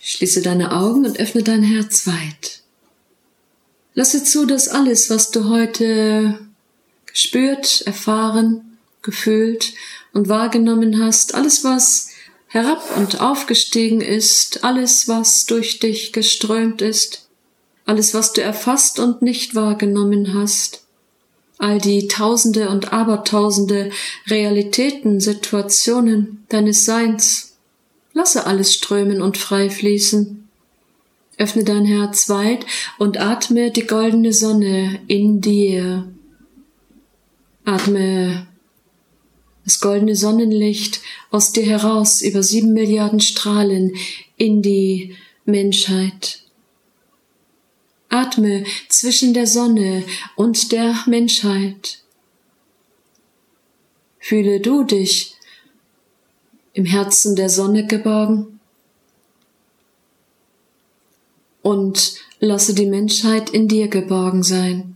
Schließe deine Augen und öffne dein Herz weit. Lasse zu, dass alles, was du heute gespürt, erfahren, gefühlt und wahrgenommen hast, alles, was herab und aufgestiegen ist, alles, was durch dich geströmt ist, alles, was du erfasst und nicht wahrgenommen hast, all die Tausende und Abertausende Realitäten, Situationen deines Seins, lasse alles strömen und frei fließen. Öffne dein Herz weit und atme die goldene Sonne in dir. Atme das goldene Sonnenlicht aus dir heraus über 7 Milliarden Strahlen in die Menschheit. Atme zwischen der Sonne und der Menschheit. Fühle du dich im Herzen der Sonne geborgen und lasse die Menschheit in dir geborgen sein.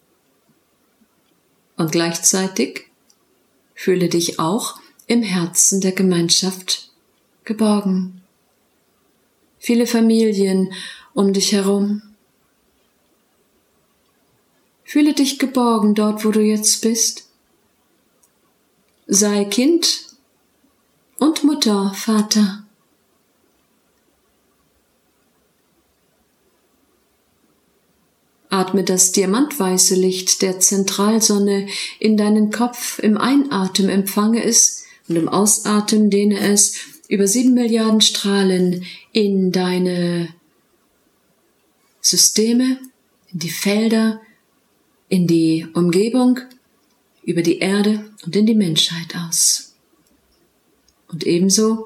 Und gleichzeitig fühle dich auch im Herzen der Gemeinschaft geborgen. Viele Familien um dich herum. Fühle dich geborgen dort, wo du jetzt bist. Sei Kind und Mutter, Vater. Atme das diamantweiße Licht der Zentralsonne in deinen Kopf. Im Einatmen empfange es und im Ausatmen dehne es über 7 Milliarden Strahlen in deine Systeme, in die Felder, in die Umgebung, über die Erde und in die Menschheit aus. Und ebenso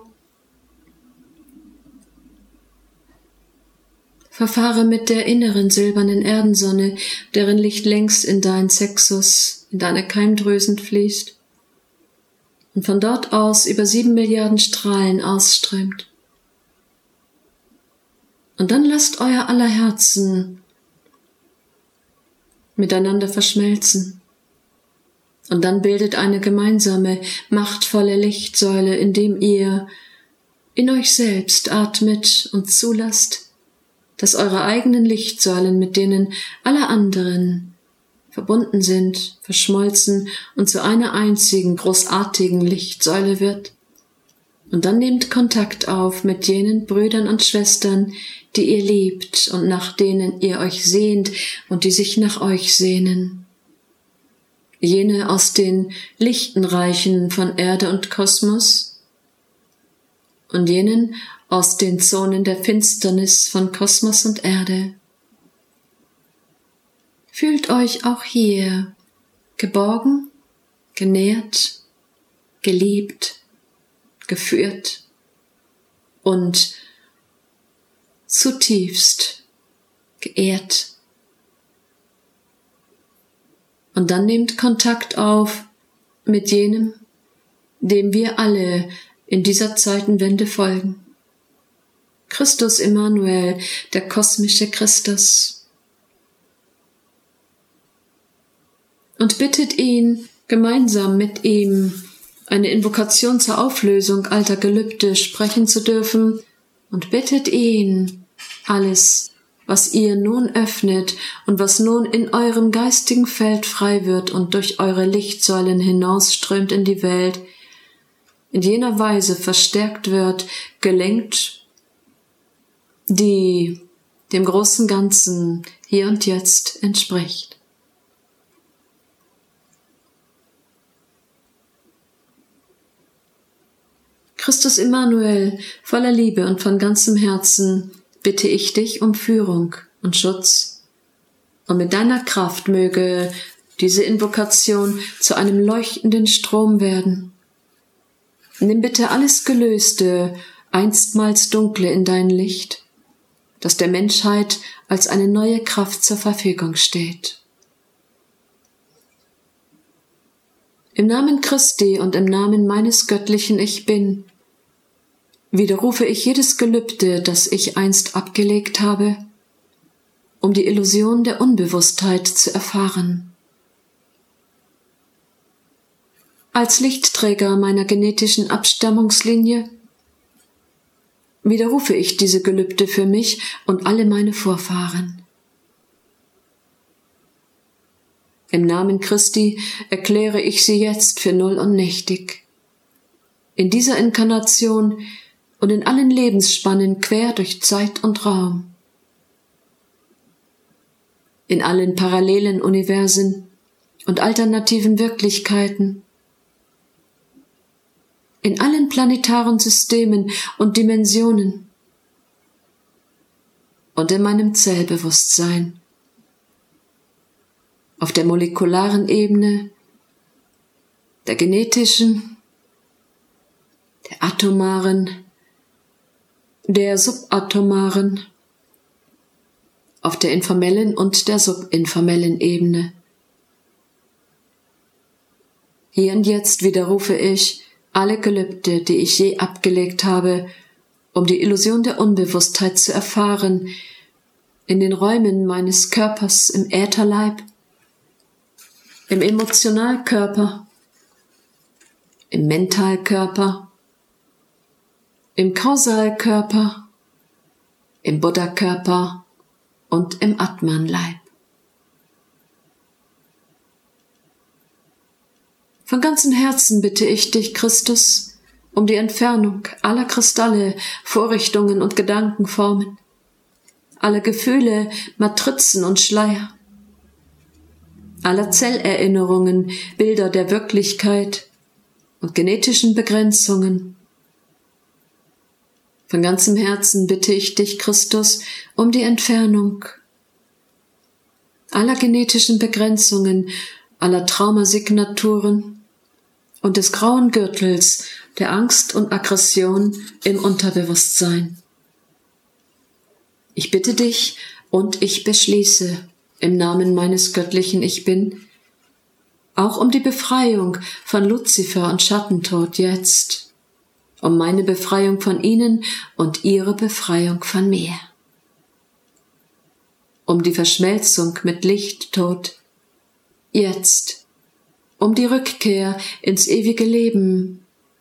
verfahre mit der inneren silbernen Erdensonne, deren Licht längst in dein Sexus, in deine Keimdrüsen fließt und von dort aus über 7 Milliarden Strahlen ausströmt. Und dann lasst euer aller Herzen miteinander verschmelzen. Und dann bildet eine gemeinsame, machtvolle Lichtsäule, indem ihr in euch selbst atmet und zulasst, dass eure eigenen Lichtsäulen mit denen aller anderen verbunden sind, verschmolzen und zu einer einzigen großartigen Lichtsäule wird. Und dann nehmt Kontakt auf mit jenen Brüdern und Schwestern, die ihr liebt und nach denen ihr euch sehnt und die sich nach euch sehnen. Jene aus den lichten Reichen von Erde und Kosmos und jenen aus den Zonen der Finsternis von Kosmos und Erde. Fühlt euch auch hier geborgen, genährt, geliebt, geführt und zutiefst geehrt. Und dann nehmt Kontakt auf mit jenem, dem wir alle in dieser Zeitenwende folgen. Christus Immanuel, der kosmische Christus. Und bittet ihn, gemeinsam mit ihm eine Invokation zur Auflösung alter Gelübde sprechen zu dürfen, und bittet ihn, alles, was ihr nun öffnet und was nun in eurem geistigen Feld frei wird und durch eure Lichtsäulen hinausströmt in die Welt, in jener Weise verstärkt wird, gelenkt, die dem großen Ganzen hier und jetzt entspricht. Christus Immanuel, voller Liebe und von ganzem Herzen bitte ich dich um Führung und Schutz. Und mit deiner Kraft möge diese Invokation zu einem leuchtenden Strom werden. Nimm bitte alles Gelöste, einstmals Dunkle in dein Licht, das der Menschheit als eine neue Kraft zur Verfügung steht. Im Namen Christi und im Namen meines göttlichen Ich Bin widerrufe ich jedes Gelübde, das ich einst abgelegt habe, um die Illusion der Unbewusstheit zu erfahren. Als Lichtträger meiner genetischen Abstammungslinie widerrufe ich diese Gelübde für mich und alle meine Vorfahren. Im Namen Christi erkläre ich sie jetzt für null und nichtig. In dieser Inkarnation und in allen Lebensspannen quer durch Zeit und Raum. In allen parallelen Universen und alternativen Wirklichkeiten. In allen planetaren Systemen und Dimensionen. Und in meinem Zellbewusstsein. Auf der molekularen Ebene, der genetischen, der atomaren, der subatomaren, auf der informellen und der subinformellen Ebene. Hier und jetzt widerrufe ich alle Gelübde, die ich je abgelegt habe, um die Illusion der Unbewusstheit zu erfahren, in den Räumen meines Körpers im Ätherleib, im Emotionalkörper, im Mentalkörper, im Kausalkörper, im Buddha-Körper und im Atman-Leib. Von ganzem Herzen bitte ich dich, Christus, um die Entfernung aller Kristalle, Vorrichtungen und Gedankenformen, aller Gefühle, Matrizen und Schleier, aller Zellerinnerungen, Bilder der Wirklichkeit und genetischen Begrenzungen. Von ganzem Herzen bitte ich dich, Christus, um die Entfernung aller genetischen Begrenzungen, aller Traumasignaturen und des grauen Gürtels der Angst und Aggression im Unterbewusstsein. Ich bitte dich und ich beschließe im Namen meines göttlichen Ich Bin, auch um die Befreiung von Luzifer und Schattentod jetzt, um meine Befreiung von ihnen und ihre Befreiung von mir, um die Verschmelzung mit Lichttod jetzt, um die Rückkehr ins ewige Leben.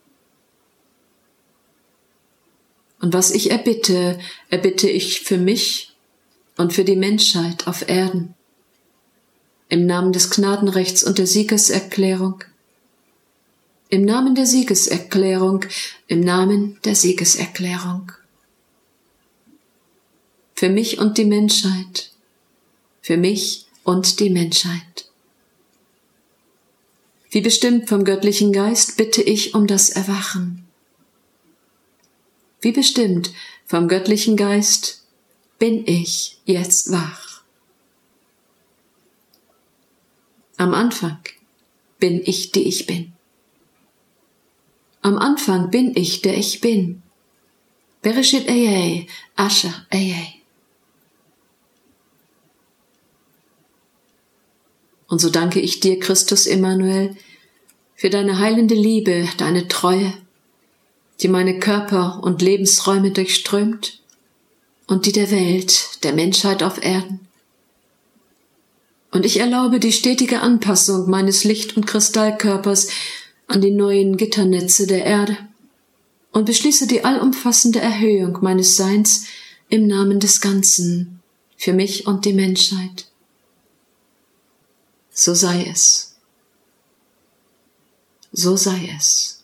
Und was ich erbitte, erbitte ich für mich und für die Menschheit auf Erden. Im Namen des Gnadenrechts und der Siegeserklärung. Im Namen der Siegeserklärung. Im Namen der Siegeserklärung. Für mich und die Menschheit. Für mich und die Menschheit. Wie bestimmt vom göttlichen Geist bitte ich um das Erwachen. Wie bestimmt vom göttlichen Geist bin ich jetzt wach. Am Anfang bin ich, die ich bin. Am Anfang bin ich, der ich bin. Bereshit Ayeh, Asher Ayeh. Und so danke ich dir, Christus Emmanuel, für deine heilende Liebe, deine Treue, die meine Körper und Lebensräume durchströmt und die der Welt, der Menschheit auf Erden. Und ich erlaube die stetige Anpassung meines Licht- und Kristallkörpers an die neuen Gitternetze der Erde und beschließe die allumfassende Erhöhung meines Seins im Namen des Ganzen, für mich und die Menschheit. So sei es. So sei es.